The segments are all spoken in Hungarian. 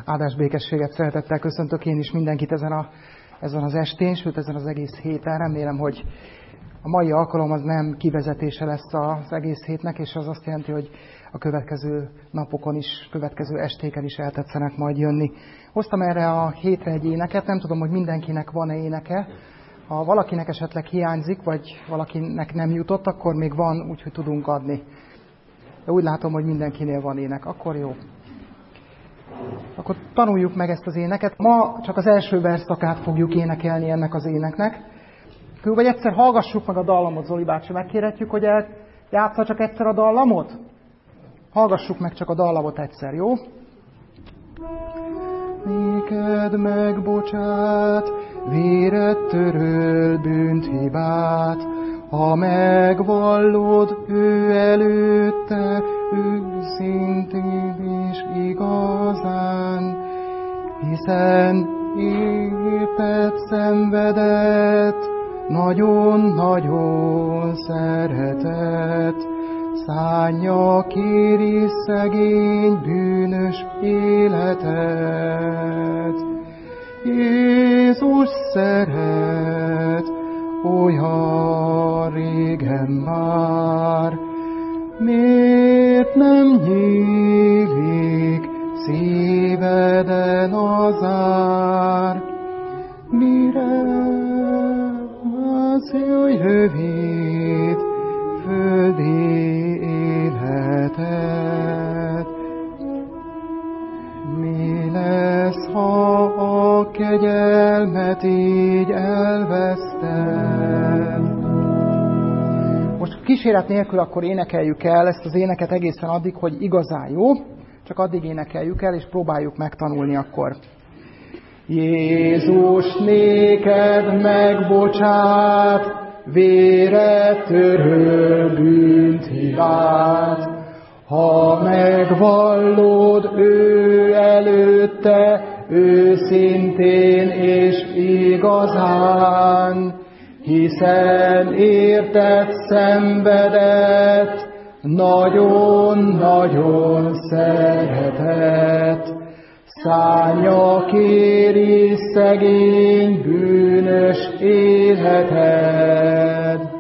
Áldás békességet, szeretettel köszöntök én is mindenkit ezen az estén, sőt ezen az egész héten. Remélem, hogy a mai alkalom az nem kivezetése lesz az egész hétnek, és az azt jelenti, hogy a következő napokon is, következő estéken is eltetszenek majd jönni. Hoztam erre a hétre egy éneket, nem tudom, hogy mindenkinek van-e éneke. Ha valakinek esetleg hiányzik, vagy valakinek nem jutott, akkor még van, úgyhogy tudunk adni. De úgy látom, hogy mindenkinél van ének. Akkor jó. Akkor tanuljuk meg ezt az éneket. Ma csak az első verszakát fogjuk énekelni ennek az éneknek. Vagy egyszer hallgassuk meg a dallamot, Zoli bácsi. Megkérhetjük, hogy játsza csak egyszer a dallamot? Hallgassuk meg csak a dallamot egyszer, jó? Néked megbocsát, véred töröl bűnt hibát, ha megvallod ő előtte, őszintén és igazán, hiszen érted szenvedett, nagyon-nagyon szeretett, szánja kéri szegény bűnös életet. Jézus szeret, olyan régen már, miért nem nyílik szíveden az ár? Mire az jaj rövid földi életet? Mi lesz, ha a kegyelmet így elveszted? Most kíséret nélkül akkor énekeljük el ezt az éneket egészen addig, hogy igazán jó. Csak addig énekeljük el, és próbáljuk megtanulni akkor. Jézus néked megbocsát, vére töröl bűnt hibát, ha megvallod ő előtte, őszintén és igazán, hiszen érted szenvedett, nagyon-nagyon szeretett, szánja kéri szegény bűnös életed.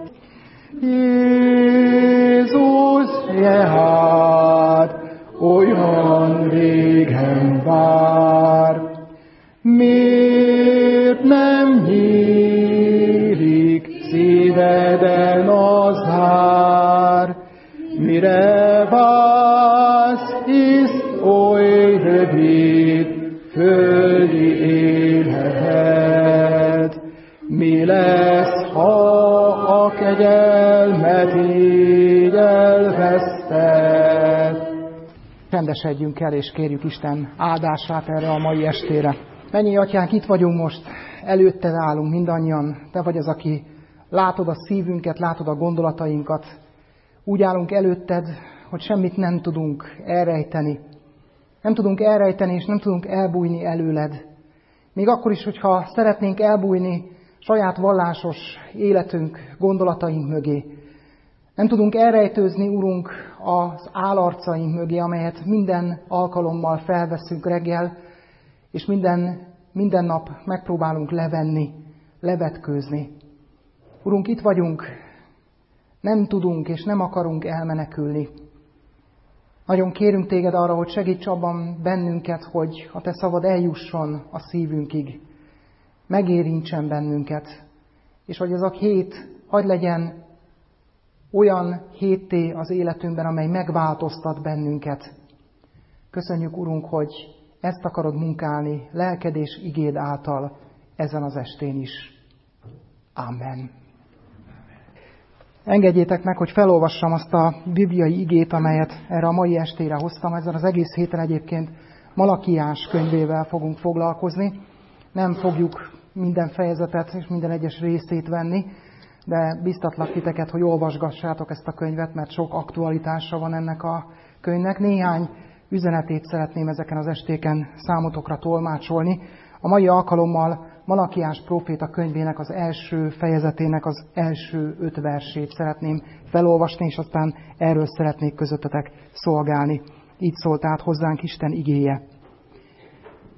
Jézus jehát olyan régen vár, miért nem nyílik szíveden az ár? Mire vársz, hisz oly rövid földi életed? Mi lesz, ha a kegyelmet így elveszted? Rendesedjünk el, és kérjük Isten áldását erre a mai estére. Mennyi Atyánk, itt vagyunk most, előtted állunk mindannyian. Te vagy az, aki látod a szívünket, látod a gondolatainkat. Úgy állunk előtted, hogy semmit nem tudunk elrejteni. Nem tudunk elrejteni, és nem tudunk elbújni előled. Még akkor is, hogyha szeretnénk elbújni saját vallásos életünk, gondolataink mögé. Nem tudunk elrejtőzni, Urunk, az állarcaink mögé, amelyet minden alkalommal felveszünk reggel, és minden nap megpróbálunk levenni, levetkőzni. Urunk, itt vagyunk, nem tudunk és nem akarunk elmenekülni. Nagyon kérünk téged arra, hogy segíts abban bennünket, hogy a te szavad eljusson a szívünkig, megérintsen bennünket, és hogy ez a hét hadd legyen olyan hétté az életünkben, amely megváltoztat bennünket. Köszönjük, Urunk, hogy ezt akarod munkálni lelked és igéd által ezen az estén is. Amen. Engedjétek meg, hogy felolvassam azt a bibliai igét, amelyet erre a mai estére hoztam. Ezen az egész héten egyébként Malakiás könyvével fogunk foglalkozni. Nem fogjuk minden fejezetet és minden egyes részét venni, de biztatlak titeket, hogy olvasgassátok ezt a könyvet, mert sok aktualitása van ennek a könyvnek. Néhány üzenetét szeretném ezeken az estéken számotokra tolmácsolni. A mai alkalommal Malakiás próféta könyvének az első fejezetének az első 5 versét szeretném felolvasni, és aztán erről szeretnék közöttetek szolgálni. Így szólt át hozzánk Isten igéje.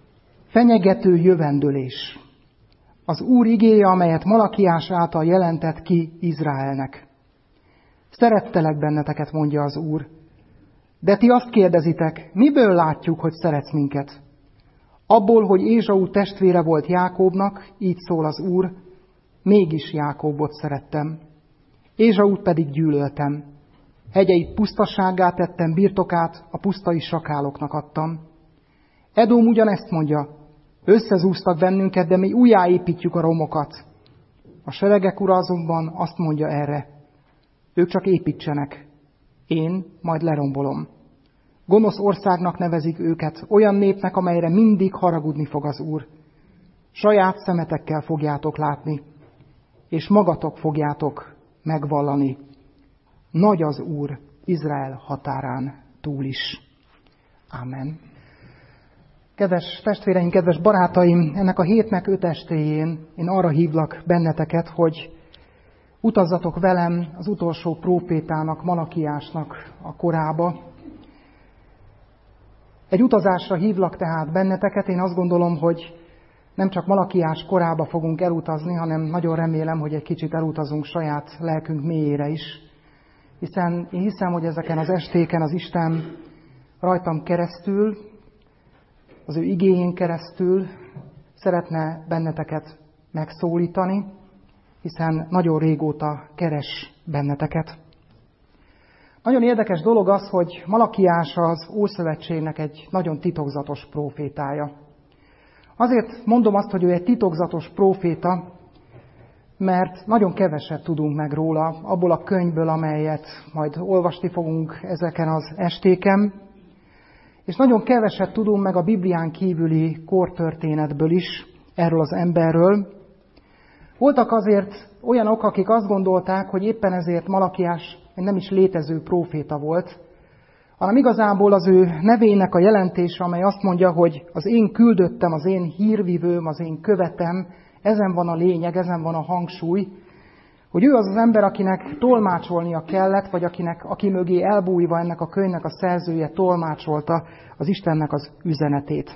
Fenyegető jövendőlés. Az Úr igéje, amelyet Malakiás által jelentett ki Izraelnek. Szerettelek benneteket, mondja az Úr. De ti azt kérdezitek, miből látjuk, hogy szeretsz minket? Abból, hogy Ézsau testvére volt Jákóbnak, így szól az Úr, mégis Jákóbot szerettem. Ézsaut pedig gyűlöltem. Hegyeit pusztasággá tettem, birtokát a pusztai sakáloknak adtam. Edóm ugyanezt mondja, összezúztak bennünket, de mi újjáépítjük a romokat. A seregek ura azonban azt mondja erre, ők csak építsenek, én majd lerombolom. Gonosz országnak nevezik őket, olyan népnek, amelyre mindig haragudni fog az Úr. Saját szemetekkel fogjátok látni, és magatok fogjátok megvallani. Nagy az Úr Izrael határán túl is. Amen. Kedves testvéreim, kedves barátaim, ennek a hétnek 5 estéjén én arra hívlak benneteket, hogy utazzatok velem az utolsó prófétának, Malakiásnak a korába. Egy utazásra hívlak tehát benneteket, én azt gondolom, hogy nem csak Malakiás korába fogunk elutazni, hanem nagyon remélem, hogy egy kicsit elutazunk saját lelkünk mélyére is. Hiszen én hiszem, hogy ezeken az estéken az Isten rajtam keresztül, az ő igéjén keresztül szeretne benneteket megszólítani, hiszen nagyon régóta keres benneteket. Nagyon érdekes dolog az, hogy Malakiás az Ószövetségnek egy nagyon titokzatos prófétája. Azért mondom azt, hogy ő egy titokzatos próféta, mert nagyon keveset tudunk meg róla, abból a könyvből, amelyet majd olvasni fogunk ezeken az estéken, és nagyon keveset tudunk meg a Biblián kívüli kortörténetből is, erről az emberről. Voltak azért olyanok, akik azt gondolták, hogy éppen ezért Malakiás nem is létező próféta volt, hanem igazából az ő nevének a jelentése, amely azt mondja, hogy az én küldöttem, az én hírvivőm, az én követem, ezen van a lényeg, ezen van a hangsúly, hogy ő az az ember, akinek tolmácsolnia kellett, vagy aki mögé elbújva ennek a könyvnek a szerzője tolmácsolta az Istennek az üzenetét.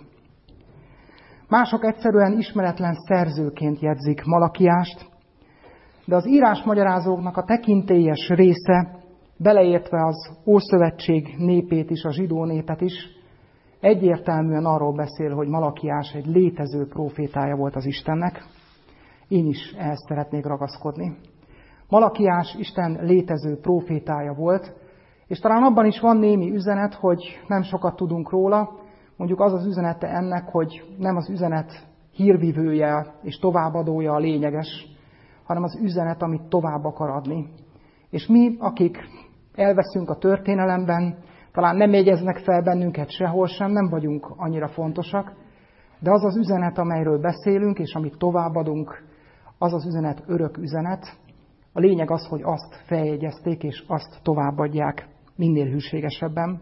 Mások egyszerűen ismeretlen szerzőként jegyzik Malakiást, de az írásmagyarázóknak a tekintélyes része, beleértve az Ószövetség népét is, a zsidó népet is, egyértelműen arról beszél, hogy Malakiás egy létező prófétája volt az Istennek. Én is ehhez szeretnék ragaszkodni. Malakiás Isten létező prófétája volt, és talán abban is van némi üzenet, hogy nem sokat tudunk róla. Mondjuk az az üzenete ennek, hogy nem az üzenet hírvivője és továbbadója a lényeges, hanem az üzenet, amit tovább akar adni. És mi, akik elveszünk a történelemben, talán nem jegyeznek fel bennünket sehol sem, nem vagyunk annyira fontosak, de az az üzenet, amelyről beszélünk, és amit továbbadunk, az az üzenet örök üzenet. A lényeg az, hogy azt feljegyezték, és azt továbbadják minél hűségesebben.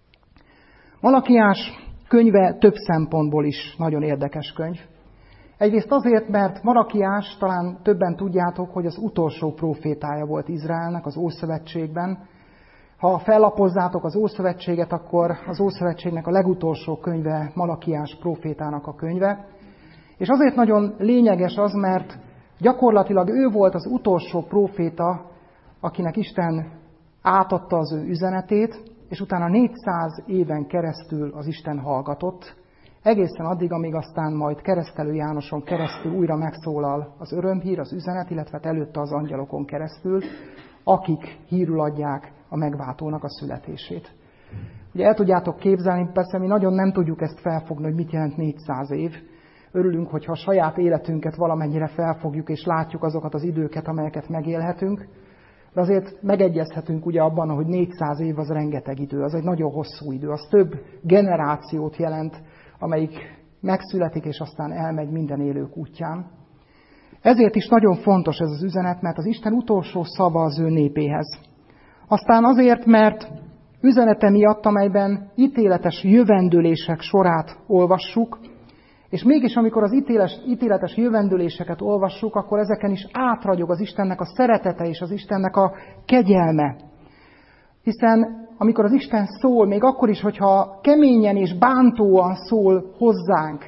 Malakiás könyve több szempontból is nagyon érdekes könyv. Egyrészt azért, mert Malakiás, talán többen tudjátok, hogy az utolsó prófétája volt Izraelnek az Ószövetségben. Ha fellapozzátok az Ószövetséget, akkor az Ószövetségnek a legutolsó könyve Malakiás prófétának a könyve. És azért nagyon lényeges az, mert gyakorlatilag ő volt az utolsó próféta, akinek Isten átadta az ő üzenetét, és utána 400 éven keresztül az Isten hallgatott, egészen addig, amíg aztán majd Keresztelő Jánoson keresztül újra megszólal az örömhír, az üzenet, illetve előtte az angyalokon keresztül, akik hírül adják a megváltónak a születését. Ugye el tudjátok képzelni, persze mi nagyon nem tudjuk ezt felfogni, hogy mit jelent 400 év. Örülünk, hogyha a saját életünket valamennyire felfogjuk, és látjuk azokat az időket, amelyeket megélhetünk. De azért megegyezhetünk ugye abban, hogy 400 év az rengeteg idő, az egy nagyon hosszú idő, az több generációt jelent, amelyik megszületik, és aztán elmegy minden élők útján. Ezért is nagyon fontos ez az üzenet, mert az Isten utolsó szava az ő népéhez. Aztán azért, mert üzenete miatt, amelyben ítéletes jövendőlések sorát olvassuk, és mégis amikor az ítéletes jövendőléseket olvassuk, akkor ezeken is átragyog az Istennek a szeretete és az Istennek a kegyelme. Hiszen amikor az Isten szól, még akkor is, hogyha keményen és bántóan szól hozzánk,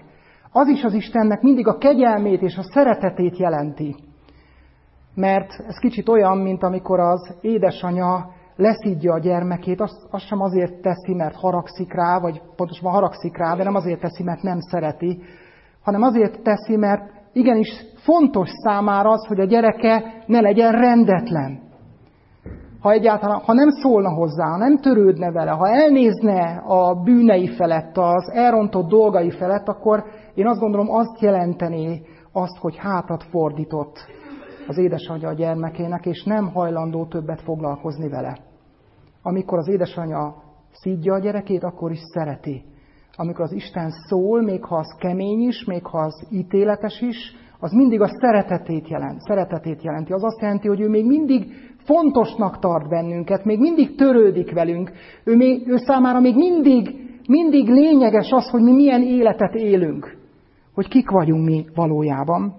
Az is az Istennek mindig a kegyelmét és a szeretetét jelenti. Mert ez kicsit olyan, mint amikor az édesanya leszidja a gyermekét, azt sem azért teszi, mert haragszik rá, vagy pontosabban haragszik rá, de nem azért teszi, mert nem szereti, hanem azért teszi, mert igenis fontos számára az, hogy a gyereke ne legyen rendetlen. Ha nem szólna hozzá, ha nem törődne vele, ha elnézne a bűnei felett, az elrontott dolgai felett, akkor én azt gondolom, azt jelentené azt, hogy hátat fordított az édesanyja a gyermekének, és nem hajlandó többet foglalkozni vele. Amikor az édesanyja szidja a gyerekét, akkor is szereti. Amikor az Isten szól, még ha az kemény is, még ha az ítéletes is, az mindig a szeretetét jelenti. Az azt jelenti, hogy ő még mindig fontosnak tart bennünket, még mindig törődik velünk. Ő számára még mindig lényeges az, hogy mi milyen életet élünk, hogy kik vagyunk mi valójában.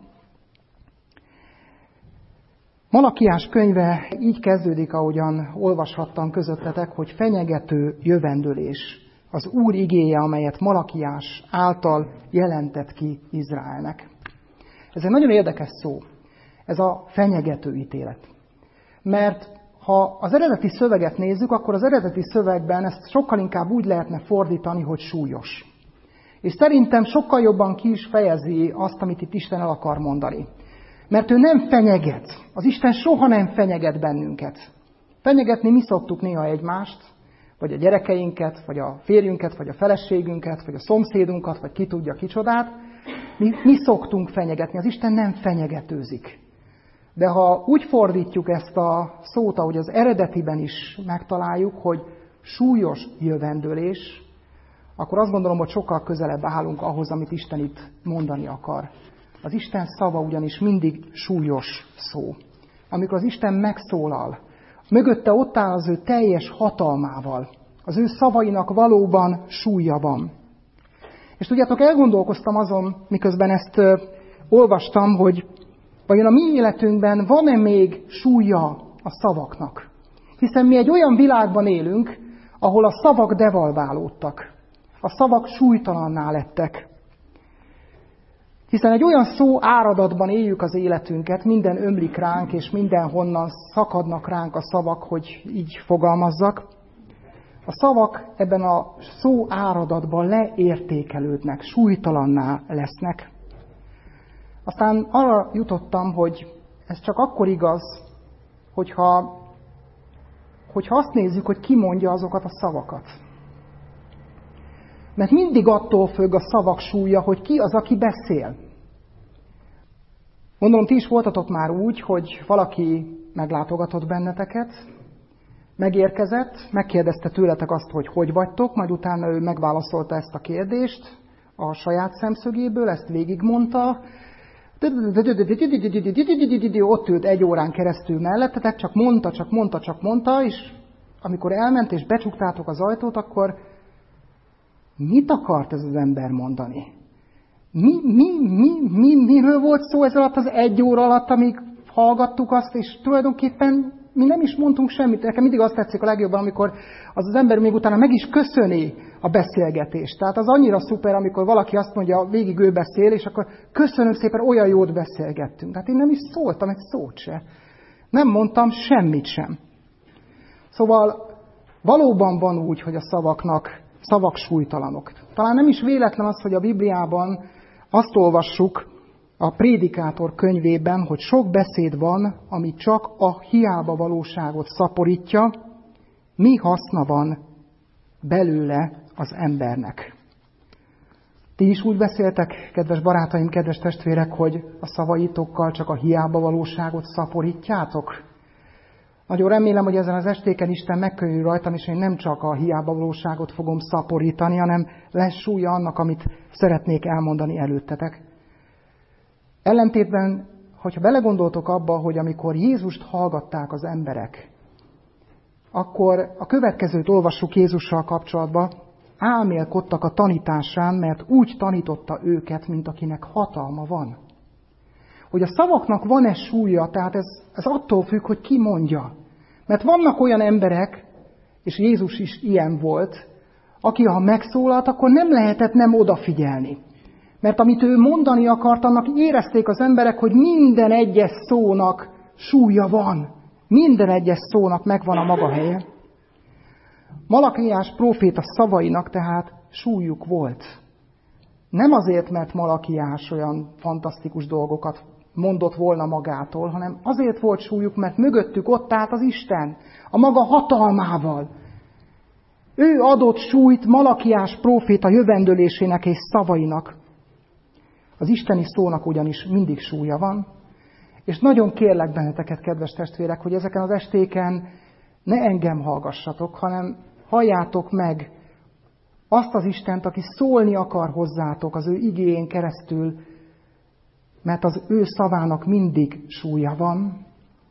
Malakiás könyve így kezdődik, ahogyan olvashattam közöttetek, hogy fenyegető jövendőlés. Az Úr igéje, amelyet Malakiás által jelentett ki Izraelnek. Ez egy nagyon érdekes szó, ez a fenyegető ítélet. Mert ha az eredeti szöveget nézzük, akkor az eredeti szövegben ezt sokkal inkább úgy lehetne fordítani, hogy súlyos. És szerintem sokkal jobban ki is fejezi azt, amit itt Isten el akar mondani. Mert ő nem fenyeget. Az Isten soha nem fenyeget bennünket. Fenyegetni mi szoktuk néha egymást, vagy a gyerekeinket, vagy a férjünket, vagy a feleségünket, vagy a szomszédunkat, vagy ki tudja kicsodát. Mi szoktunk fenyegetni. Az Isten nem fenyegetőzik. De ha úgy fordítjuk ezt a szót, ahogy az eredetiben is megtaláljuk, hogy súlyos jövendőlés, akkor azt gondolom, hogy sokkal közelebb állunk ahhoz, amit Isten itt mondani akar. Az Isten szava ugyanis mindig súlyos szó. Amikor az Isten megszólal, mögötte ott áll az ő teljes hatalmával. Az ő szavainak valóban súlya van. És tudjátok, elgondolkoztam azon, miközben ezt olvastam, hogy vajon a mi életünkben van-e még súlya a szavaknak? Hiszen mi egy olyan világban élünk, ahol a szavak devalválódtak. A szavak súlytalanná lettek. Hiszen egy olyan szó áradatban éljük az életünket, minden ömlik ránk, és mindenhonnan szakadnak ránk a szavak, hogy így fogalmazzak. A szavak ebben a szó áradatban leértékelődnek, súlytalanná lesznek. Aztán arra jutottam, hogy ez csak akkor igaz, hogyha azt nézzük, hogy ki mondja azokat a szavakat. Mert mindig attól függ a szavak súlya, hogy ki az, aki beszél. Mondom, ti is voltatok már úgy, hogy valaki meglátogatott benneteket, megérkezett, megkérdezte tőletek azt, hogy hogy vagytok, majd utána ő megválaszolta ezt a kérdést a saját szemszögéből, ezt végigmondta. Ott ült 1 órán keresztül mellettetek, csak mondta, és amikor elment és becsuktátok az ajtót, akkor mit akart ez az ember mondani? Miről volt szó ez alatt az 1 óra alatt, amíg hallgattuk azt, és tulajdonképpen mi nem is mondtunk semmit. Nekem mindig azt tetszik a legjobban, amikor az ember még utána meg is köszöni a beszélgetést. Tehát az annyira szuper, amikor valaki azt mondja, végig ő beszél, és akkor köszönöm szépen, olyan jót beszélgettünk. Hát én nem is szóltam egy szót se. Nem mondtam semmit sem. Szóval valóban van úgy, hogy a szavak súlytalanok. Talán nem is véletlen az, hogy a Bibliában azt olvassuk a Prédikátor könyvében, hogy sok beszéd van, ami csak a hiába valóságot szaporítja, mi haszna van belőle az embernek. Ti is úgy beszéltek, kedves barátaim, kedves testvérek, hogy a szavaitokkal csak a hiába valóságot szaporítjátok? Nagyon remélem, hogy ezen az estéken Isten megkönnyű rajtam, és én nem csak a hiába valóságot fogom szaporítani, hanem lesz súlya annak, amit szeretnék elmondani előttetek. Ellentétben, hogyha belegondoltok abba, hogy amikor Jézust hallgatták az emberek, akkor a következőt olvassuk Jézussal kapcsolatban, álmélkodtak a tanításán, mert úgy tanította őket, mint akinek hatalma van. Hogy a szavaknak van-e súlya, tehát ez attól függ, hogy ki mondja. Mert vannak olyan emberek, és Jézus is ilyen volt, aki ha megszólalt, akkor nem lehetett nem odafigyelni. Mert amit ő mondani akart, annak érezték az emberek, hogy minden egyes szónak súlya van. Minden egyes szónak megvan a maga helye. Malakiás próféta szavainak tehát súlyuk volt. Nem azért, mert Malakiás olyan fantasztikus dolgokat mondott volna magától, hanem azért volt súlyuk, mert mögöttük ott állt az Isten, a maga hatalmával. Ő adott súlyt Malakiás próféta jövendölésének és szavainak. Az isteni szónak ugyanis mindig súlya van, és nagyon kérlek benneteket, kedves testvérek, hogy ezeken az estéken ne engem hallgassatok, hanem halljátok meg azt az Istent, aki szólni akar hozzátok az ő igéjén keresztül, mert az ő szavának mindig súlya van.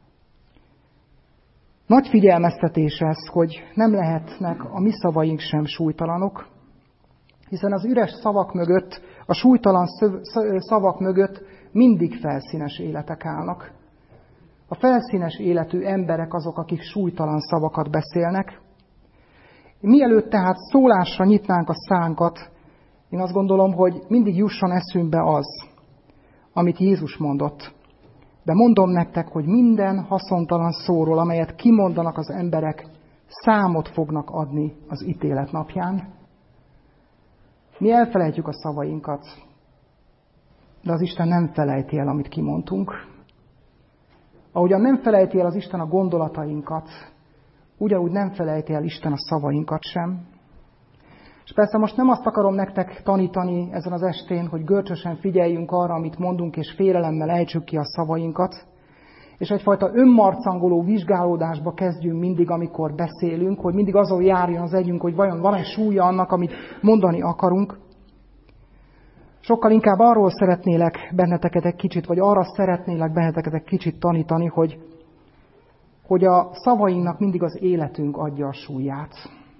Nagy figyelmeztetés ez, hogy nem lehetnek a mi szavaink sem súlytalanok, hiszen az üres szavak mögött, a súlytalan szavak mögött mindig felszínes életek állnak. A felszínes életű emberek azok, akik súlytalan szavakat beszélnek. Mielőtt tehát szólásra nyitnánk a szánkat, én azt gondolom, hogy mindig jusson eszünkbe az, amit Jézus mondott. De mondom nektek, hogy minden haszontalan szóról, amelyet kimondanak az emberek, számot fognak adni az ítélet napján. Mi elfelejtjük a szavainkat, de az Isten nem felejti el, amit kimondtunk. Ahogyan nem felejti el az Isten a gondolatainkat, ugyanúgy nem felejti el Isten a szavainkat sem. És persze most nem azt akarom nektek tanítani ezen az estén, hogy görcsösen figyeljünk arra, amit mondunk, és félelemmel ejtsük ki a szavainkat, és egyfajta önmarcangoló vizsgálódásba kezdjünk mindig, amikor beszélünk, hogy mindig azon járjon az együnk, hogy vajon van-e súlya annak, amit mondani akarunk. Sokkal inkább arról szeretnélek benneteket egy kicsit, vagy arra szeretnélek benneteket egy kicsit tanítani, hogy a szavainknak mindig az életünk adja a súlyát.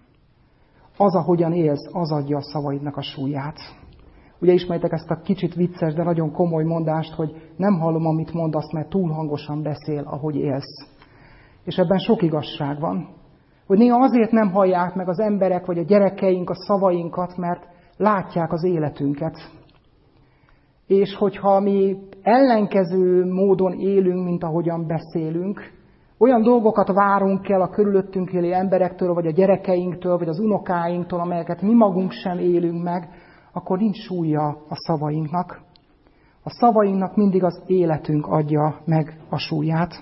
Az, ahogyan élsz, az adja a szavaidnak a súlyát. Ugye ismeritek ezt a kicsit vicces, de nagyon komoly mondást, hogy nem hallom, amit mondasz, mert túl hangosan beszél, ahogy élsz. És ebben sok igazság van. Hogy néha azért nem hallják meg az emberek, vagy a gyerekeink a szavainkat, mert látják az életünket. És hogyha mi ellenkező módon élünk, mint ahogyan beszélünk, olyan dolgokat várunk el a körülöttünk élő emberektől, vagy a gyerekeinktől, vagy az unokáinktól, amelyeket mi magunk sem élünk meg, akkor nincs súlya a szavainknak. A szavainknak mindig az életünk adja meg a súlyát.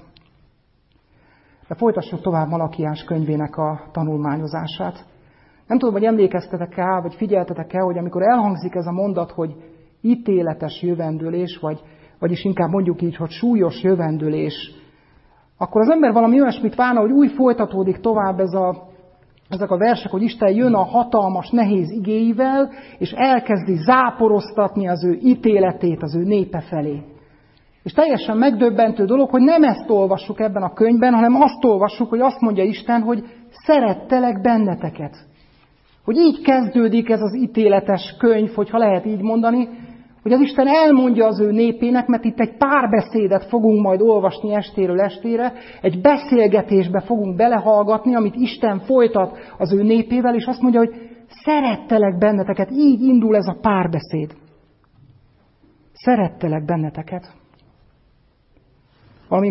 De folytassuk tovább Malakiás könyvének a tanulmányozását. Nem tudom, hogy emlékeztetek el, vagy figyeltetek el, hogy amikor elhangzik ez a mondat, hogy ítéletes jövendőlés, vagyis inkább mondjuk így, hogy súlyos jövendőlés, akkor az ember valami olyasmit várna, hogy úgy folytatódik tovább ezek a versek, hogy Isten jön a hatalmas, nehéz igéivel, és elkezdi záporoztatni az ő ítéletét az ő népe felé. És teljesen megdöbbentő dolog, hogy nem ezt olvassuk ebben a könyvben, hanem azt olvassuk, hogy azt mondja Isten, hogy szerettelek benneteket. Hogy így kezdődik ez az ítéletes könyv, hogyha lehet így mondani, hogy az Isten elmondja az ő népének, mert itt egy párbeszédet fogunk majd olvasni estéről estére, egy beszélgetésbe fogunk belehallgatni, amit Isten folytat az ő népével, és azt mondja, hogy szerettelek benneteket. Így indul ez a párbeszéd. Szerettelek benneteket. Valami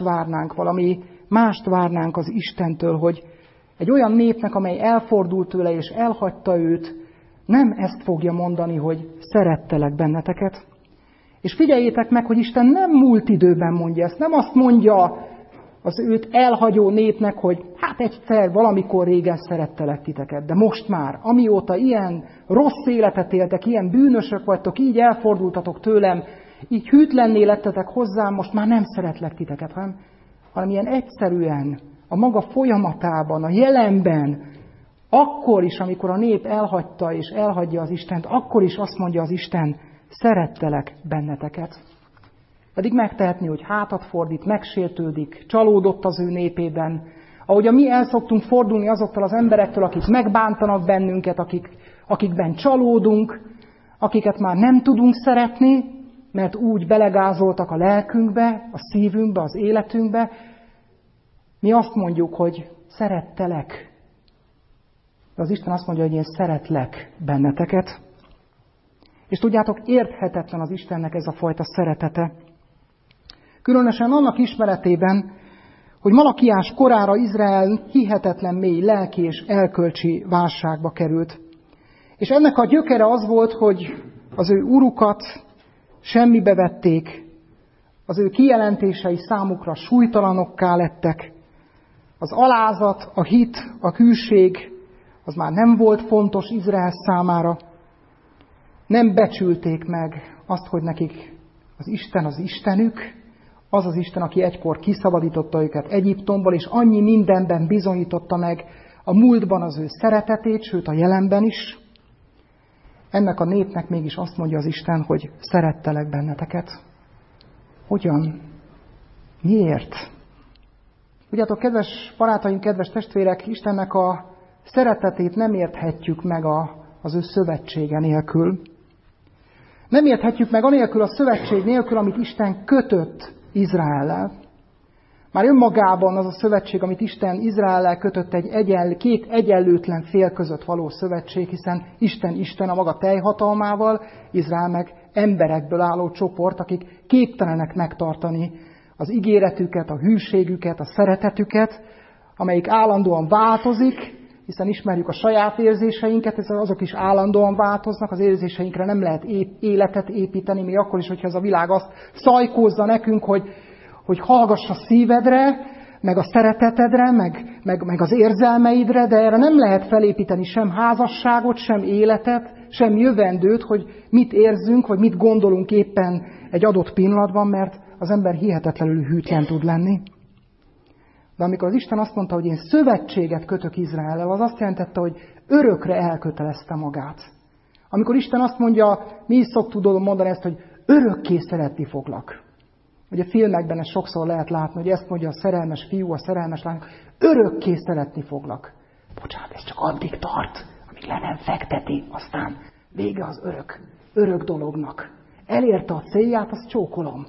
mást várnánk az Istentől, hogy egy olyan népnek, amely elfordult tőle és elhagyta őt, nem ezt fogja mondani, hogy szerettelek benneteket. És figyeljétek meg, hogy Isten nem múlt időben mondja ezt. Nem azt mondja az őt elhagyó népnek, hogy hát egyszer, valamikor régen szerettelek titeket, de most már, amióta ilyen rossz életet éltek, ilyen bűnösök vagytok, így elfordultatok tőlem, így hűtlenné lettetek hozzám, most már nem szeretlek titeket, hanem ilyen egyszerűen, a maga folyamatában, a jelenben, akkor is, amikor a nép elhagyta és elhagyja az Istent, akkor is azt mondja az Isten, szerettelek benneteket. Pedig megtehetné, hogy hátat fordít, megsértődik, csalódott az ő népében. Ahogy mi el szoktunk fordulni azoktól az emberektől, akik megbántanak bennünket, akikben csalódunk, akiket már nem tudunk szeretni, mert úgy belegázoltak a lelkünkbe, a szívünkbe, az életünkbe. Mi azt mondjuk, hogy szerettelek. De az Isten azt mondja, hogy én szeretlek benneteket. És tudjátok, érthetetlen az Istennek ez a fajta szeretete. Különösen annak ismeretében, hogy Malakiás korára Izrael hihetetlen mély lelki és erkölcsi válságba került. És ennek a gyökere az volt, hogy az ő urukat semmibe vették, az ő kijelentései számukra súlytalanokká lettek, az alázat, a hit, a hűség, az már nem volt fontos Izrael számára. Nem becsülték meg azt, hogy nekik az Isten az Istenük, az az Isten, aki egykor kiszabadította őket Egyiptomból, és annyi mindenben bizonyította meg a múltban az ő szeretetét, sőt a jelenben is. Ennek a népnek mégis azt mondja az Isten, hogy szerettelek benneteket. Hogyan? Miért? Tudjátok, kedves barátaim, kedves testvérek, Istennek a szeretetét nem érthetjük meg az ő szövetsége nélkül. Nem érthetjük meg anélkül a szövetség nélkül, amit Isten kötött Izraellel. Már önmagában az a szövetség, amit Isten Izraellel kötött, két egyenlőtlen fél között való szövetség, hiszen Isten a maga teljhatalmával, Izrael meg emberekből álló csoport, akik képtelenek megtartani az ígéretüket, a hűségüket, a szeretetüket, amelyik állandóan változik, hiszen ismerjük a saját érzéseinket, azok is állandóan változnak, az érzéseinkre nem lehet életet építeni, még akkor is, hogyha ez a világ azt szajkózza nekünk, hogy hallgass a szívedre, meg a szeretetedre, meg az érzelmeidre, de erre nem lehet felépíteni sem házasságot, sem életet, sem jövendőt, hogy mit érzünk, vagy mit gondolunk éppen egy adott pillanatban, mert az ember hihetetlenül hűtlen tud lenni. De amikor az Isten azt mondta, hogy én szövetséget kötök Izraellel, az azt jelentette, hogy örökre elkötelezte magát. Amikor Isten azt mondja, mi is szoktuk mondani ezt, hogy örökké szeretni foglak. Ugye filmekben ezt sokszor lehet látni, hogy ezt mondja a szerelmes fiú, a szerelmes lány, örökké szeretni foglak. Bocsánat, ez csak addig tart, amíg le nem fekteti, aztán vége az örök dolognak. Elérte a célját, azt csókolom.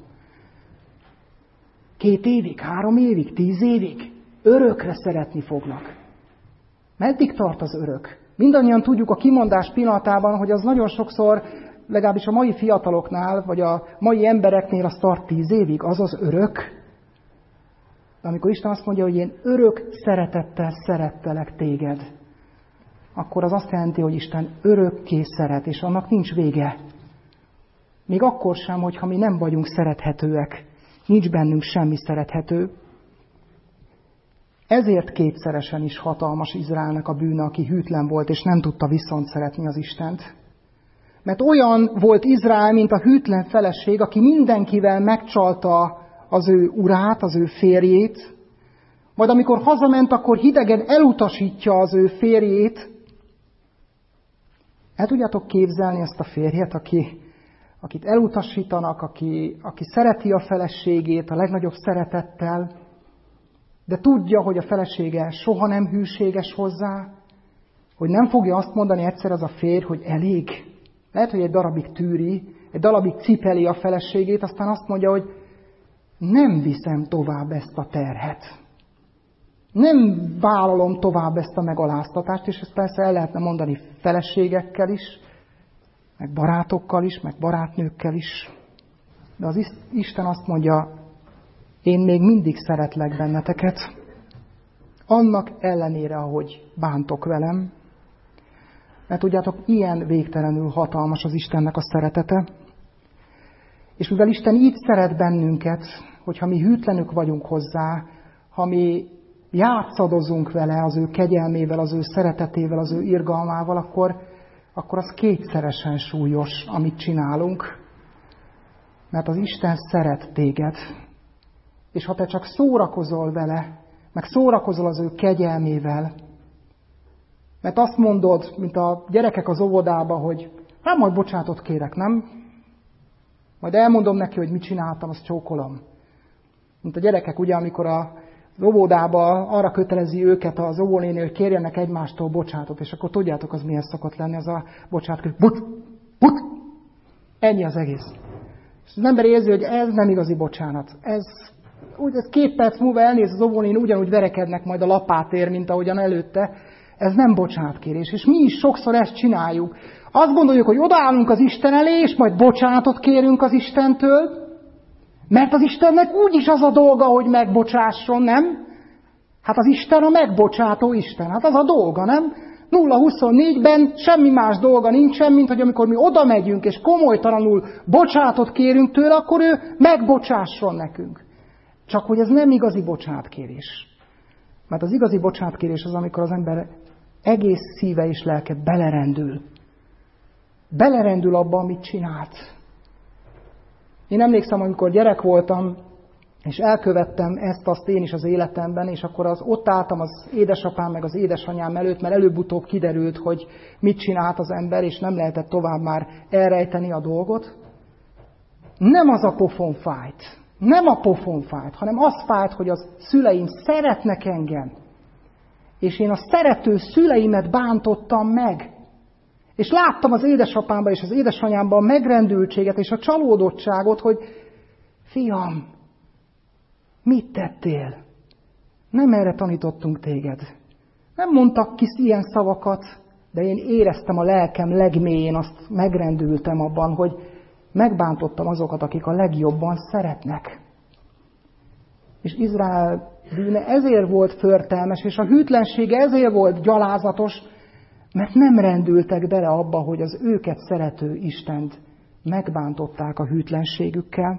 2 évig, 3 évig, 10 évig örökre szeretni foglak. Meddig tart az örök? Mindannyian tudjuk a kimondás pillanatában, hogy az nagyon sokszor, legalábbis a mai fiataloknál, vagy a mai embereknél az tart 10 évig, az az örök. De amikor Isten azt mondja, hogy én örök szeretettel szerettelek téged, akkor az azt jelenti, hogy Isten örökké szeret, és annak nincs vége. Még akkor sem, hogyha mi nem vagyunk szerethetőek. Nincs bennünk semmi szerethető. Ezért kétszeresen is hatalmas Izraelnek a bűne, aki hűtlen volt, és nem tudta viszont szeretni az Istent. Mert olyan volt Izrael, mint a hűtlen feleség, aki mindenkivel megcsalta az ő urát, az ő férjét, majd amikor hazament, akkor hidegen elutasítja az ő férjét. El tudjátok képzelni ezt a férjet, akit elutasítanak, aki szereti a feleségét a legnagyobb szeretettel, de tudja, hogy a felesége soha nem hűséges hozzá, hogy nem fogja azt mondani egyszer az a férj, hogy elég. Lehet, hogy egy darabig tűri, egy darabig cipeli a feleségét, aztán azt mondja, hogy nem viszem tovább ezt a terhet. Nem vállalom tovább ezt a megaláztatást, és ezt persze el lehetne mondani feleségekkel is, meg barátokkal is, meg barátnőkkel is. De az Isten azt mondja, én még mindig szeretlek benneteket, annak ellenére, ahogy bántok velem. Mert tudjátok, ilyen végtelenül hatalmas az Istennek a szeretete. És mivel Isten így szeret bennünket, hogyha mi hűtlenük vagyunk hozzá, ha mi játszadozunk vele, az ő kegyelmével, az ő szeretetével, az ő irgalmával, akkor az kétszeresen súlyos, amit csinálunk. Mert az Isten szeret téged. És ha te csak szórakozol vele, meg szórakozol az ő kegyelmével, mert azt mondod, mint a gyerekek az óvodába, hogy hát majd bocsánatot kérek, nem? Majd elmondom neki, hogy mit csináltam, azt csókolom. Mint a gyerekek, ugye, amikor az óvodába arra kötelezi őket az óvónéni, hogy kérjenek egymástól bocsánatot, és akkor tudjátok, az miért szokott lenni, az a bocsánat, but. Ennyi az egész. És az ember érzi, hogy ez nem igazi bocsánat. Ez 2 perc múlva elnéz az óvónéni, ugyanúgy verekednek majd a lapátért, mint ahogyan előtte. Ez nem bocsánatkérés. És mi is sokszor ezt csináljuk. Azt gondoljuk, hogy odaállunk az Isten elé, és majd bocsánatot kérünk az Istentől, mert az Istennek úgyis az a dolga, hogy megbocsásson, nem? Hát az Isten a megbocsátó Isten, hát az a dolga, nem? 0-24-ben semmi más dolga nincsen, mint hogy amikor mi oda megyünk, és komolytalanul bocsánatot kérünk tőle, akkor ő megbocsásson nekünk. Csak hogy ez nem igazi bocsánatkérés. Mert az igazi bocsánatkérés az, amikor az ember egész szíve és lelke belerendül. Belerendül abba, amit csinált. Én emlékszem, amikor gyerek voltam, és elkövettem ezt-azt én is az életemben, és akkor ott álltam az édesapám meg az édesanyám előtt, mert előbb-utóbb kiderült, hogy mit csinált az ember, és nem lehetett tovább már elrejteni a dolgot. Nem az a pofon fájt. Nem a pofon fájt, hanem az fájt, hogy az szüleim szeretnek engem. És én a szerető szüleimet bántottam meg. És láttam az édesapámban és az édesanyámban a megrendültséget és a csalódottságot, hogy fiam, mit tettél? Nem erre tanítottunk téged. Nem mondtak ki ilyen szavakat, de én éreztem a lelkem legmélyén, azt megrendültem abban, hogy megbántottam azokat, akik a legjobban szeretnek. És Izrael bűne ezért volt förtelmes, és a hűtlensége ezért volt gyalázatos, mert nem rendültek bele abba, hogy az őket szerető Istent megbántották a hűtlenségükkel.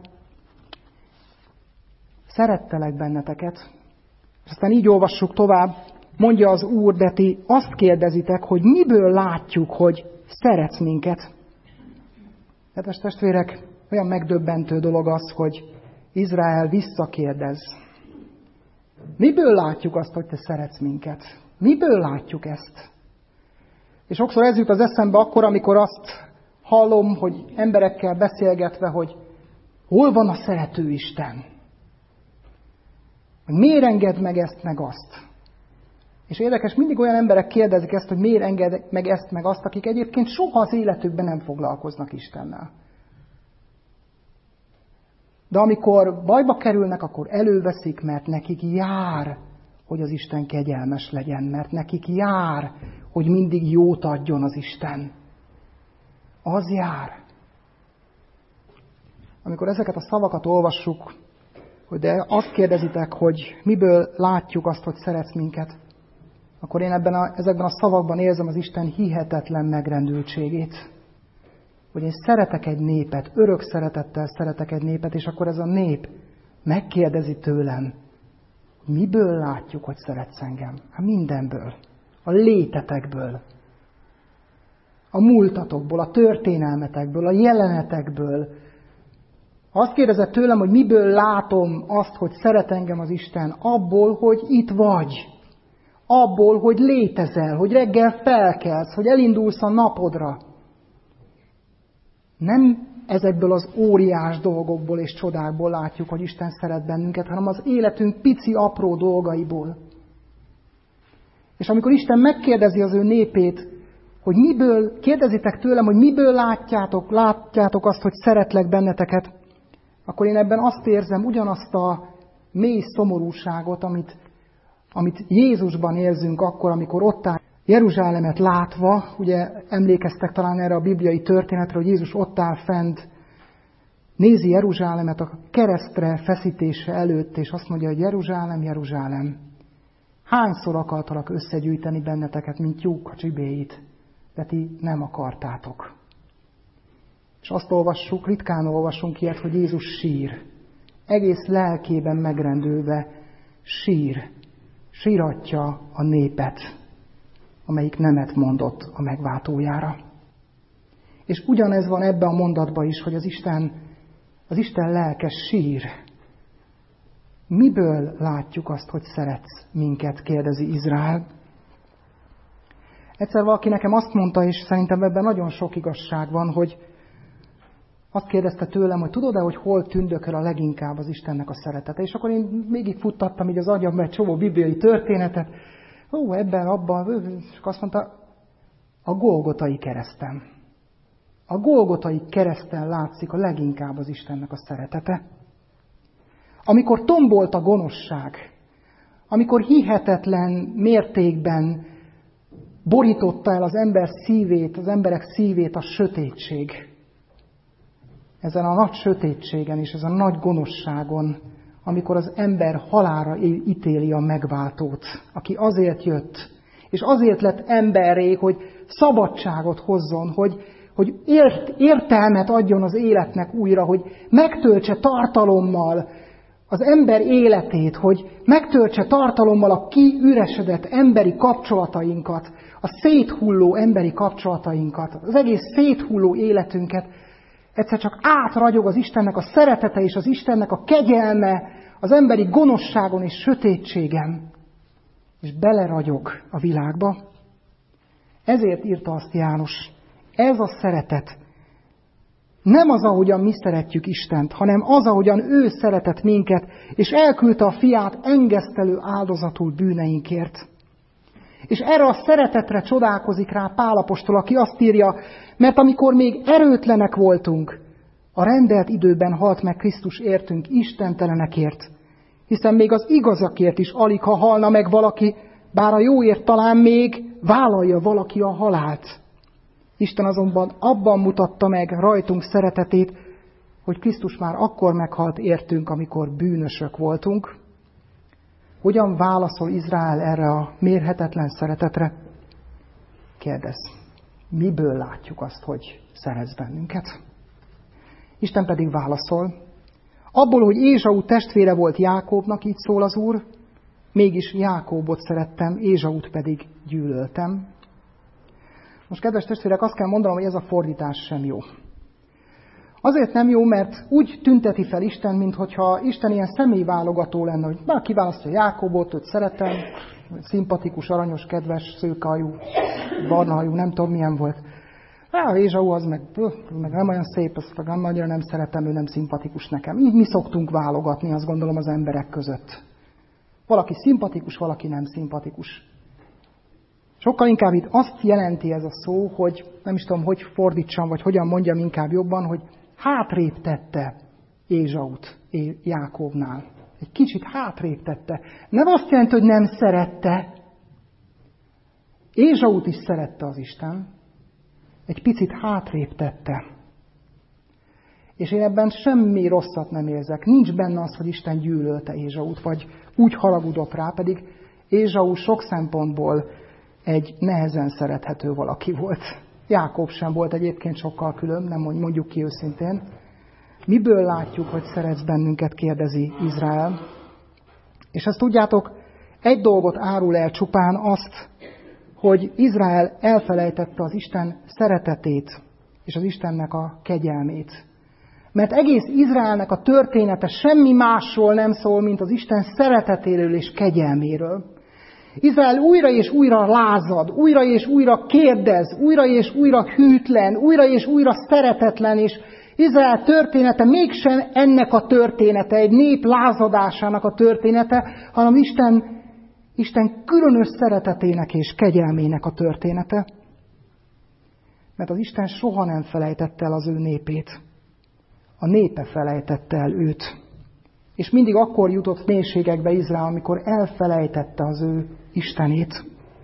Szerettelek benneteket. És aztán így olvassuk tovább, mondja az Úr, de ti azt kérdezitek, hogy miből látjuk, hogy szeretsz minket. Kedves testvérek, olyan megdöbbentő dolog az, hogy Izrael visszakérdez. Miből látjuk azt, hogy te szeretsz minket? Miből látjuk ezt? És sokszor ez jut az eszembe akkor, amikor azt hallom, hogy emberekkel beszélgetve, hogy hol van a szerető Isten? Hogy miért enged meg ezt, meg azt? És érdekes, mindig olyan emberek kérdezik ezt, hogy miért enged meg ezt, meg azt, akik egyébként soha az életükben nem foglalkoznak Istennel. De amikor bajba kerülnek, akkor előveszik, mert nekik jár, hogy az Isten kegyelmes legyen, mert nekik jár, hogy mindig jót adjon az Isten. Az jár. Amikor ezeket a szavakat olvassuk, hogy de azt kérdezitek, hogy miből látjuk azt, hogy szeretsz minket, akkor én ezekben a szavakban érzem az Isten hihetetlen megrendültségét. Hogy én szeretek egy népet, örök szeretettel szeretek egy népet, és akkor ez a nép megkérdezi tőlem, miből látjuk, hogy szeretsz engem? Hát mindenből. A létetekből. A múltatokból, a történelmetekből, a jelenetekből. Azt kérdezett tőlem, hogy miből látom azt, hogy szeret engem az Isten, abból, hogy itt vagy. Abból, hogy létezel, hogy reggel felkelsz, hogy elindulsz a napodra. Nem ezekből az óriás dolgokból és csodákból látjuk, hogy Isten szeret bennünket, hanem az életünk pici, apró dolgaiból. És amikor Isten megkérdezi az ő népét, hogy kérdezitek tőlem, hogy miből látjátok azt, hogy szeretlek benneteket, akkor én ebben azt érzem, ugyanazt a mély szomorúságot, amit Jézusban érzünk akkor, amikor ott áll Jeruzsálemet látva, ugye emlékeztek talán erre a bibliai történetre, hogy Jézus ott áll fent, nézi Jeruzsálemet a keresztre feszítése előtt, és azt mondja, hogy Jeruzsálem, Jeruzsálem, hányszor akartalak összegyűjteni benneteket, mint tyúk a csibéit, de ti nem akartátok. És azt olvassuk, ritkán olvasunk ilyet, hogy Jézus sír. Egész lelkében megrendülve síratja a népet, amelyik nemet mondott a megváltójára. És ugyanez van ebben a mondatban is, hogy az Isten lelke sír. Miből látjuk azt, hogy szeretsz minket, kérdezi Izrael. Egyszer valaki nekem azt mondta, és szerintem ebben nagyon sok igazság van, hogy azt kérdezte tőlem, hogy tudod-e, hogy hol tündököl a leginkább az Istennek a szeretete. És akkor én végigfuttattam így az agyamban egy csomó bibliai történetet, ebben, abban, és azt mondta, a Golgotai kereszten. A Golgotai kereszten látszik a leginkább az Istennek a szeretete. Amikor tombolt a gonoszság, amikor hihetetlen mértékben borította el az ember szívét, az emberek szívét a sötétség. Ezen a nagy sötétségen és ezen a nagy gonoszságon, amikor az ember halálra ítéli a megváltót, aki azért jött, és azért lett emberré, hogy szabadságot hozzon, hogy értelmet adjon az életnek újra, hogy megtöltse tartalommal az ember életét, hogy megtöltse tartalommal a kiüresedett emberi kapcsolatainkat, a széthulló emberi kapcsolatainkat, az egész széthulló életünket. Egyszer csak átragyog az Istennek a szeretete és az Istennek a kegyelme az emberi gonoszságon és sötétségen, és beleragyog a világba. Ezért írta azt János, ez a szeretet nem az, ahogyan mi szeretjük Istent, hanem az, ahogyan ő szeretett minket, és elküldte a fiát engesztelő áldozatul bűneinkért. És erre a szeretetre csodálkozik rá Pál apostol, aki azt írja, mert amikor még erőtlenek voltunk, a rendelt időben halt meg Krisztus értünk istentelenekért, hiszen még az igazakért is alig ha halna meg valaki, bár a jóért talán még vállalja valaki a halált. Isten azonban abban mutatta meg rajtunk szeretetét, hogy Krisztus már akkor meghalt értünk, amikor bűnösök voltunk. Hogyan válaszol Izrael erre a mérhetetlen szeretetre? Kérdez, miből látjuk azt, hogy szeretsz bennünket? Isten pedig válaszol, abból, hogy Ézsau testvére volt Jákóbnak, így szól az Úr, mégis Jákóbot szerettem, Ézsaut pedig gyűlöltem. Most, kedves testvérek, azt kell mondanom, hogy ez a fordítás sem jó. Azért nem jó, mert úgy tünteti fel Isten, minthogyha Isten ilyen személyválogató lenne, hogy már kiválasztja Jákóbot, őt szeretem, szimpatikus, aranyos, kedves, szőkehajú, barnahajú, nem tudom milyen volt. Ézsau az meg nem olyan szép, azt nem annyira nem szeretem, ő nem szimpatikus nekem. Így mi szoktunk válogatni, azt gondolom, az emberek között. Valaki szimpatikus, valaki nem szimpatikus. Sokkal inkább itt azt jelenti ez a szó, hogy nem is tudom, hogy fordítsam, vagy hogyan mondjam inkább jobban, hogy hátrébb tette Ézsaut Jákóbnál. Egy kicsit hátrébb tette. Nem azt jelenti, hogy nem szerette. Ézsaut is szerette az Isten. Egy picit hátrébb tette. És én ebben semmi rosszat nem érzek. Nincs benne az, hogy Isten gyűlölte Ézsaut, vagy úgy haragudott rá, pedig Ézsau sok szempontból egy nehezen szerethető valaki volt. Jákob sem volt egyébként sokkal külön, nem mondjuk ki őszintén. Miből látjuk, hogy szeretsz bennünket, kérdezi Izrael. És ezt tudjátok, egy dolgot árul el csupán, azt, hogy Izrael elfelejtette az Isten szeretetét és az Istennek a kegyelmét. Mert egész Izraelnek a története semmi másról nem szól, mint az Isten szeretetéről és kegyelméről. Izrael újra és újra lázad, újra és újra kérdez, újra és újra hűtlen, újra és újra szeretetlen, és Izrael története mégsem ennek a története, egy nép lázadásának a története, hanem Isten különös szeretetének és kegyelmének a története. Mert az Isten soha nem felejtette el az ő népét. A népe felejtette el őt. És mindig akkor jutott mélységekbe Izrael, amikor elfelejtette az ő Istenét.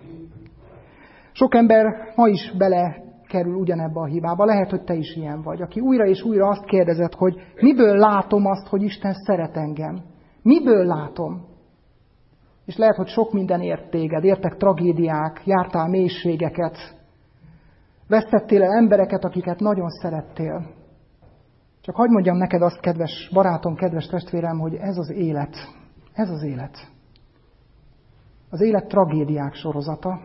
Sok ember ma is belekerül ugyanebbe a hibába. Lehet, hogy te is ilyen vagy, aki újra és újra azt kérdezed, hogy miből látom azt, hogy Isten szeret engem? Miből látom? És lehet, hogy sok minden ért téged, értek tragédiák, jártál mélységeket, vesztettél el embereket, akiket nagyon szerettél. Csak hadd mondjam neked azt, kedves barátom, kedves testvérem, hogy ez az élet. Ez az élet. Az élet tragédiák sorozata.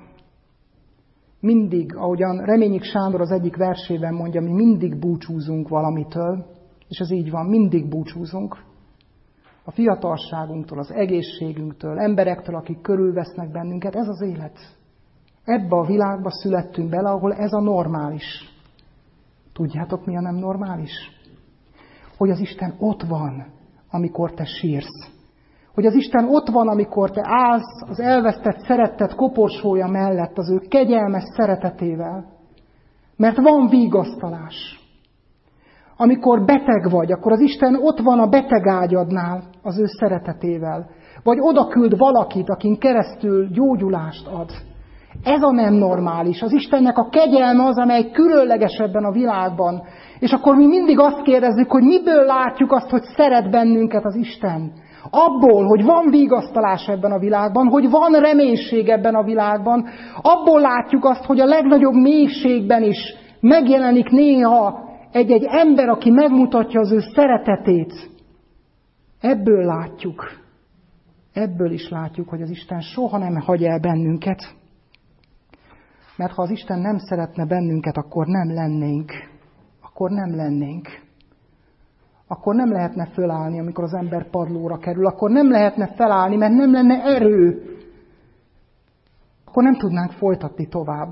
Mindig, ahogyan Reményik Sándor az egyik versében mondja, mi mindig búcsúzunk valamitől, és ez így van, mindig búcsúzunk. A fiatalságunktól, az egészségünktől, emberektől, akik körülvesznek bennünket, ez az élet. Ebbe a világba születtünk bele, ahol ez a normális. Tudjátok, mi a nem normális? Hogy az Isten ott van, amikor te sírsz. Hogy az Isten ott van, amikor te állsz az elvesztett szeretted koporsója mellett az ő kegyelmes szeretetével. Mert van vigasztalás. Amikor beteg vagy, akkor az Isten ott van a betegágyadnál az ő szeretetével. Vagy oda küld valakit, akin keresztül gyógyulást ad. Ez a nem normális. Az Istennek a kegyelme az, amely különleges ebben a világban. És akkor mi mindig azt kérdezzük, hogy miből látjuk azt, hogy szeret bennünket az Isten. Abból, hogy van vigasztalás ebben a világban, hogy van reménység ebben a világban, abból látjuk azt, hogy a legnagyobb mélységben is megjelenik néha egy-egy ember, aki megmutatja az ő szeretetét. Ebből látjuk. Ebből is látjuk, hogy az Isten soha nem hagy el bennünket. Mert ha az Isten nem szeretne bennünket, akkor nem lennénk. Akkor nem lennénk. Akkor nem lehetne fölállni, amikor az ember padlóra kerül. Akkor nem lehetne felállni, mert nem lenne erő. Akkor nem tudnánk folytatni tovább.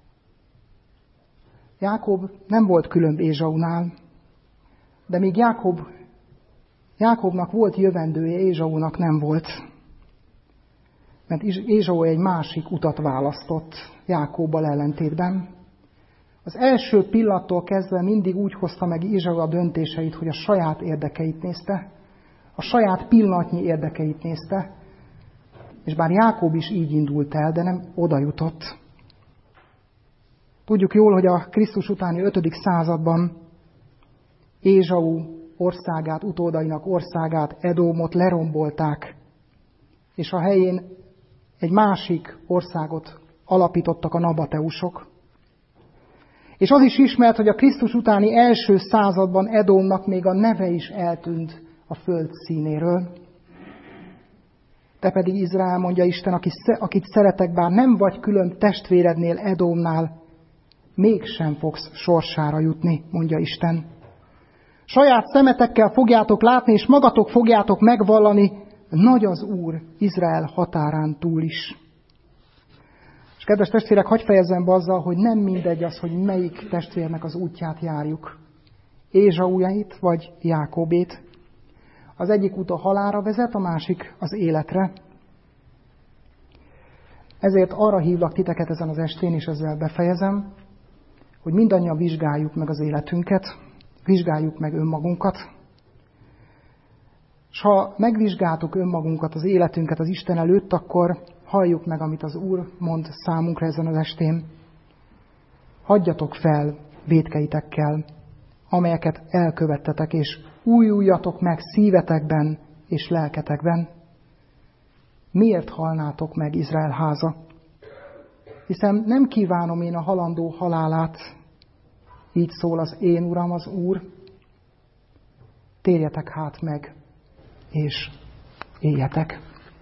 Jákob nem volt különb Ézsaunál, de míg Jákobnak volt jövendője, Ézsaunak nem volt. Mert Ézsau egy másik utat választott Jákobbal ellentétben. Az első pillanattól kezdve mindig úgy hozta meg Ézsau a döntéseit, hogy a saját érdekeit nézte, a saját pillanatnyi érdekeit nézte, és bár Jákob is így indult el, de nem oda jutott. Tudjuk jól, hogy a Krisztus utáni 5. században Ézsau országát, utódainak országát, Edomot lerombolták, és a helyén egy másik országot alapítottak a nabateusok. És az is ismert, hogy a Krisztus utáni első században Edomnak még a neve is eltűnt a föld színéről. Te pedig Izrael, mondja Isten, akit szeretek, bár nem vagy külön testvérednél, Edomnál, mégsem fogsz sorsára jutni, mondja Isten. Saját szemetekkel fogjátok látni, és magatok fogjátok megvallani, nagy az Úr Izrael határán túl is. És kedves testvérek, hadd fejezzem be azzal, hogy nem mindegy az, hogy melyik testvérnek az útját járjuk. Ézsaujait vagy Jákobét. Az egyik út a halálra vezet, a másik az életre. Ezért arra hívlak titeket ezen az estén, és ezzel befejezem, hogy mindannyian vizsgáljuk meg az életünket, vizsgáljuk meg önmagunkat. És ha megvizsgáltuk önmagunkat, az életünket az Isten előtt, akkor halljuk meg, amit az Úr mond számunkra ezen az estén. Hagyjatok fel vétkeitekkel, amelyeket elkövettetek, és újuljatok meg szívetekben és lelketekben. Miért halnátok meg, Izrael háza? Hiszen nem kívánom én a halandó halálát, így szól az én Uram, az Úr. Térjetek hát meg, és éljetek.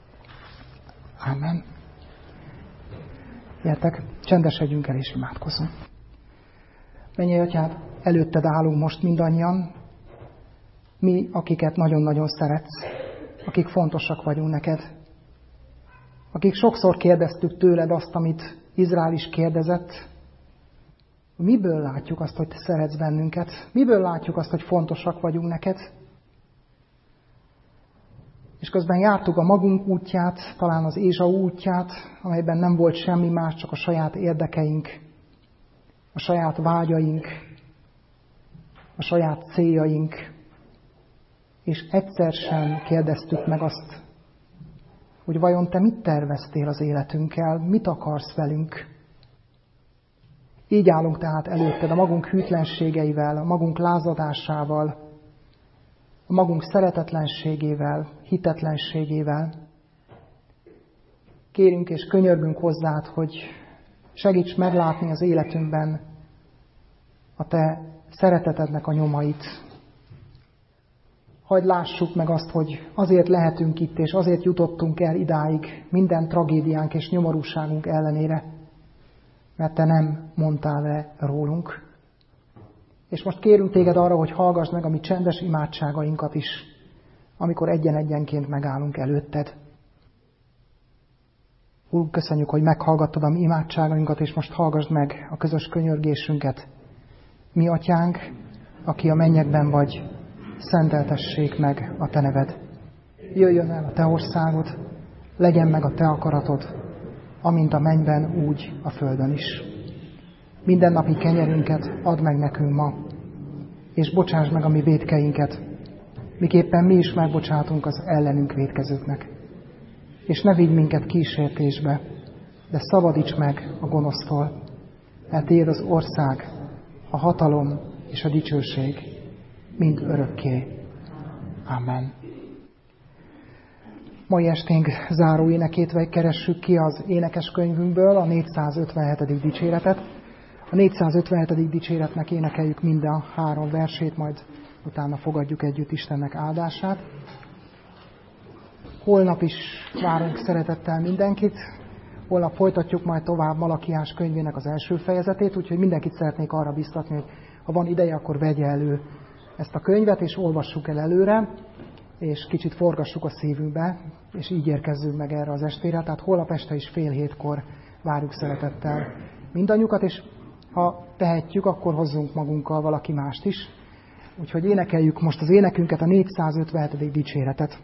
Amen. Gyertek, csendesedjünk el, és imádkozzunk. Mennyei Atyád, előtted állunk most mindannyian, mi, akiket nagyon-nagyon szeretsz, akik fontosak vagyunk neked, akik sokszor kérdeztük tőled azt, amit Izrael is kérdezett. Miből látjuk azt, hogy te szeretsz bennünket? Miből látjuk azt, hogy fontosak vagyunk neked? És közben jártuk a magunk útját, talán az Ézsau útját, amelyben nem volt semmi más, csak a saját érdekeink, a saját vágyaink, a saját céljaink. És egyszer sem kérdeztük meg azt, hogy vajon te mit terveztél az életünkkel, mit akarsz velünk. Így állunk tehát előtted a magunk hűtlenségeivel, a magunk lázadásával, a magunk szeretetlenségével, hitetlenségével. Kérünk és könyörgünk hozzád, hogy segíts meglátni az életünkben a te szeretetednek a nyomait. Hadd lássuk meg azt, hogy azért lehetünk itt, és azért jutottunk el idáig minden tragédiánk és nyomorúságunk ellenére, mert te nem mondtál le rólunk. És most kérünk téged arra, hogy hallgass meg a mi csendes imádságainkat is, amikor egyen-egyenként megállunk előtted. Úr, köszönjük, hogy meghallgattad a mi imádságainkat, és most hallgass meg a közös könyörgésünket. Mi atyánk, aki a mennyekben vagy, szenteltessék meg a te neved. Jöjjön el a te országod, legyen meg a te akaratod, amint a mennyben, úgy a földön is. Mindennapi kenyerünket add meg nekünk ma, és bocsáss meg a mi vétkeinket, miképpen mi is megbocsátunk az ellenünk vétkezőknek. És ne vigy minket kísértésbe, de szabadíts meg a gonosztól, mert tiéd az ország, a hatalom és a dicsőség mind örökké. Amen. Mai esténk záró énekét keressük ki az énekeskönyvünkből, a 457. dicséretet. A 457. dicséretnek énekeljük mind a 3 versét, majd utána fogadjuk együtt Istennek áldását. Holnap is várunk szeretettel mindenkit. Holnap folytatjuk majd tovább Malakiás könyvének az első fejezetét, úgyhogy mindenkit szeretnék arra biztatni, hogy ha van ideje, akkor vegye elő ezt a könyvet, és olvassuk el előre, és kicsit forgassuk a szívünkbe, és így érkezzünk meg erre az estére. Tehát holnap este is 6:30 várjuk szeretettel mindannyiukat, és ha tehetjük, akkor hozzunk magunkkal valaki mást is. Úgyhogy énekeljük most az énekünket, a 457. dicséretet.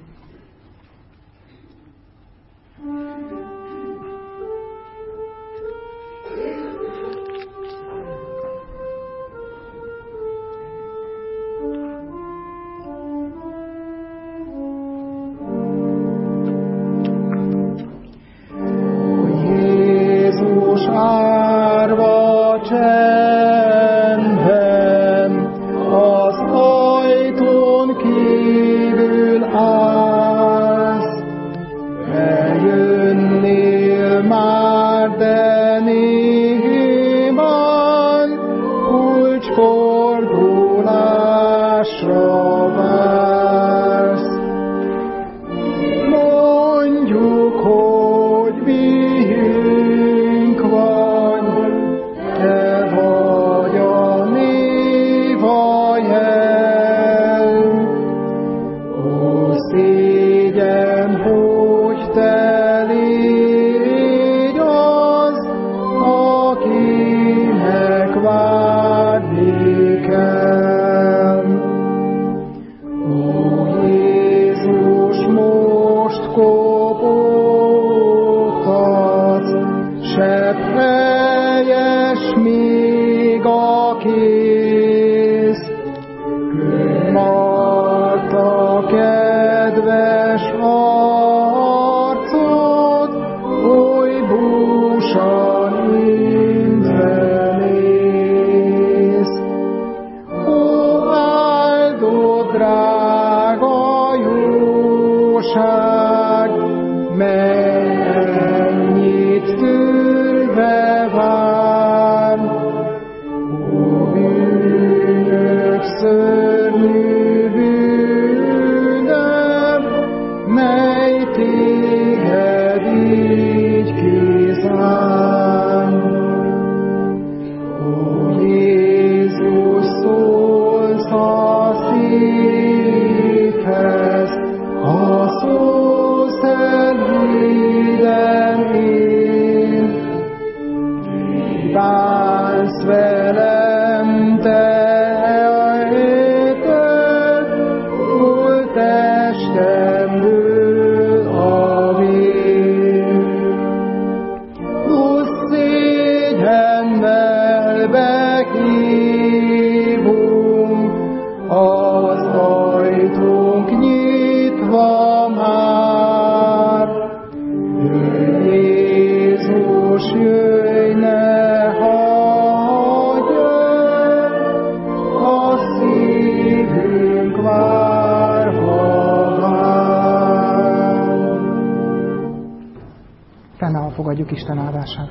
Fogadjuk Isten áldását.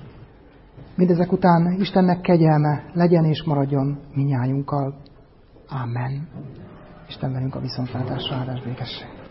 Mindezek után Istennek kegyelme legyen és maradjon mindnyájunkkal. Amen. Isten velünk a viszontlátásra, áldás békesség.